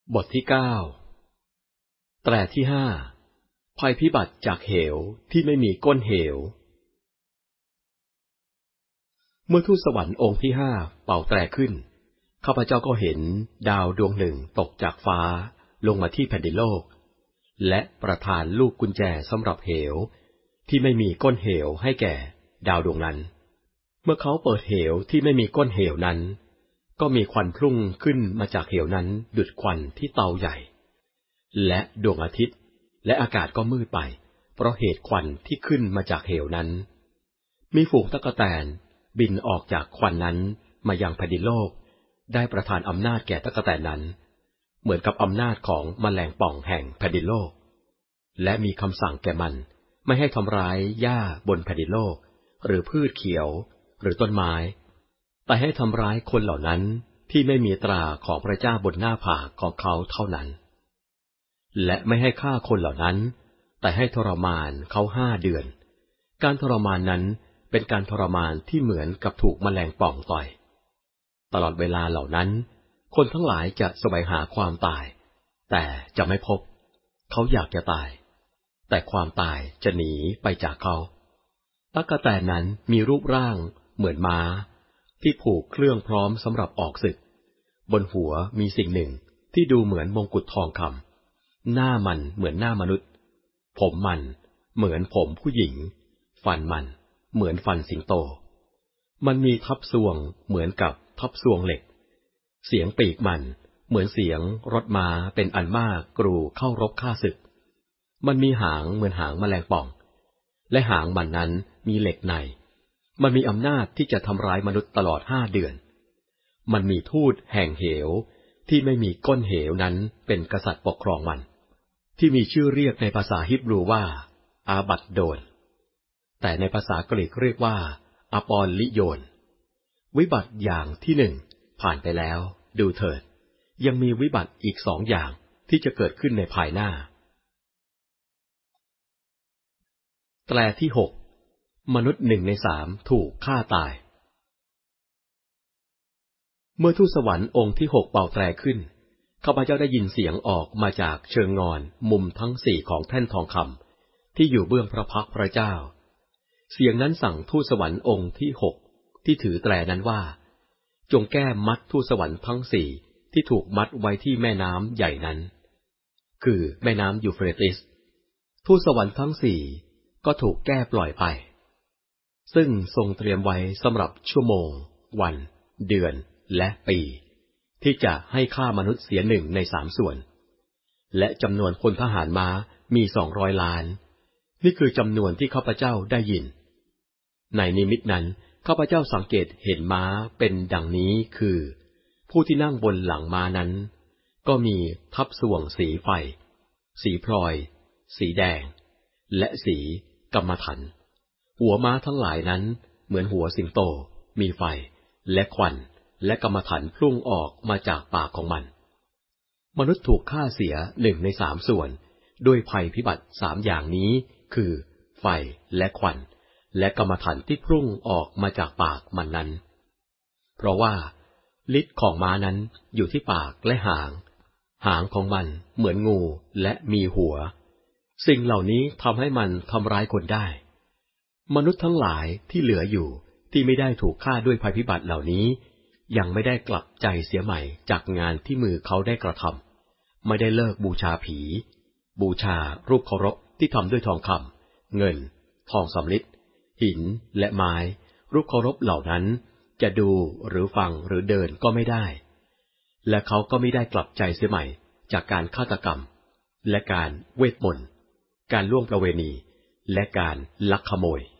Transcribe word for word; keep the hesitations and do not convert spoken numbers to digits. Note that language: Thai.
บทที่เก้าแตรที่ห้าภัยพิบัติจากเหวที่ไม่มีก้นเหวเมื่อทูตสวรรค์องค์ที่ห้าเป่าแตรขึ้นข้าพเจ้าก็เห็นดาวดวงหนึ่งตกจากฟ้าลงมาที่แผ่นดินโลกและประทานลูกกุญแจสำหรับเหวที่ไม่มีก้นเหวให้แก่ดาวดวงนั้นเมื่อเขาเปิดเหวที่ไม่มีก้นเหวนั้นก็มีควันพุ่งขึ้นมาจากเหวนั้นดุจควันที่เตาใหญ่และดวงอาทิตย์และอากาศก็มืดไปเพราะเหตุควันที่ขึ้นมาจากเหวนั้นมีฝูงตั๊กแตนบินออกจากควันนั้นมายังแผ่นดินโลกได้ประทานอำนาจแก่ตั๊กแตนนั้นเหมือนกับอำนาจของแมลงป่องแห่งแผ่นดินโลกและมีคำสั่งแก่มันไม่ให้ทำร้ายหญ้าบนแผ่นดินโลกหรือพืชเขียวหรือต้นไม้แต่ให้ทำร้ายคนเหล่านั้นที่ไม่มีตราของพระเจ้าบนหน้าผากของเขาเท่านั้นและไม่ให้ฆ่าคนเหล่านั้นแต่ให้ทรมานเขาห้าเดือนการทรมานนั้นเป็นการทรมานที่เหมือนกับถูกแมลงป่องต่อยตลอดเวลาเหล่านั้นคนทั้งหลายจะแสวงหาความตายแต่จะไม่พบเขาอยากจะตายแต่ความตายจะหนีไปจากเขาตั๊กแตนนั้นมีรูปร่างเหมือนม้าที่ผูกเครื่องพร้อมสำหรับออกศึกบนหัวมีสิ่งหนึ่งที่ดูเหมือนมงกุฎทองคำหน้ามันเหมือนหน้ามนุษย์ผมมันเหมือนผมผู้หญิงฟันมันเหมือนฟันสิงโตมันมีทับทรวงเหมือนกับทับทรวงเหล็กเสียงปีกมันเหมือนเสียงรถม้าเป็นอันมากกรูเข้ารบฆ่าศึกมันมีหางเหมือนหางแมลงป่องและหางมันนั้นมีเหล็กในมันมีอำนาจที่จะทำร้ายมนุษย์ตลอดห้าเดือนมันมีทูตแห่งเหวที่ไม่มีก้นเหวนั้นเป็นกษัตริย์ปกครองมันที่มีชื่อเรียกในภาษาฮิบรูว่าอาบัดโดนแต่ในภาษากรีกเรียกว่าอปอลลิโยนวิบัติอย่างที่หนึ่งผ่านไปแล้วดูเถิดยังมีวิบัติอีกสองอย่างที่จะเกิดขึ้นในภายหน้าแตรที่หกมนุษย์หนึ่งในสามถูกฆ่าตายเมื่อทูตสวรรค์องค์ที่หกเป่าแตรขึ้นข้าพเจ้าได้ยินเสียงออกมาจากเชิงงอนมุมทั้งสี่ของแท่นทองคำที่อยู่เบื้องพระพักตร์พระเจ้าเสียงนั้นสั่งทูตสวรรค์องค์ที่หกที่ถือแตรนั้นว่าจงแก้มัดทูตสวรรค์ทั้งสี่ที่ถูกมัดไว้ที่แม่น้ำใหญ่นั้นคือแม่น้ำยูเฟรติสทูตสวรรค์ทั้งสี่ก็ถูกแก้ปล่อยไปซึ่งทรงเตรียมไว้สำหรับชั่วโมงวันเดือนและปีที่จะให้ฆ่ามนุษย์เสียหนึ่งในสามส่วนและจำนวนพลทหารม้ามีสองร้อยล้านนี่คือจำนวนที่ข้าพเจ้าได้ยินในนิมิตนั้นข้าพเจ้าสังเกตเห็นม้าเป็นดังนี้คือผู้ที่นั่งบนหลังม้านั้นก็มีทับส่วงสีไฟสีพลอยสีแดงและสีกำมะถันหัวม้าทั้งหลายนั้นเหมือนหัวสิงโตมีไฟและควันและกำมะถันพุ่งออกมาจากปากของมันมนุษย์ถูกฆ่าเสียหนึ่งในสามส่วนด้วยภัยพิบัติสามอย่างนี้คือไฟและควันและกำมะถันที่พุ่งออกมาจากปากมันนั้นเพราะว่าฤทธิ์ของม้านั้นอยู่ที่ปากและหางหางของมันเหมือนงูและมีหัวสิ่งเหล่านี้ทำให้มันทำร้ายคนได้มนุษย์ทั้งหลายที่เหลืออยู่ที่ไม่ได้ถูกฆ่าด้วยภัยพิบัติเหล่านี้ยังไม่ได้กลับใจเสียใหม่จากงานที่มือเขาได้กระทำไม่ได้เลิกบูชาผีบูชารูปเคารพที่ทำด้วยทองคำเงินทองสำริดหินและไม้รูปเคารพเหล่านั้นจะดูหรือฟังหรือเดินก็ไม่ได้และเขาก็ไม่ได้กลับใจเสียใหม่จากการฆาตกรรมและการเวทมนต์การล่วงประเวณีและการลักขโมย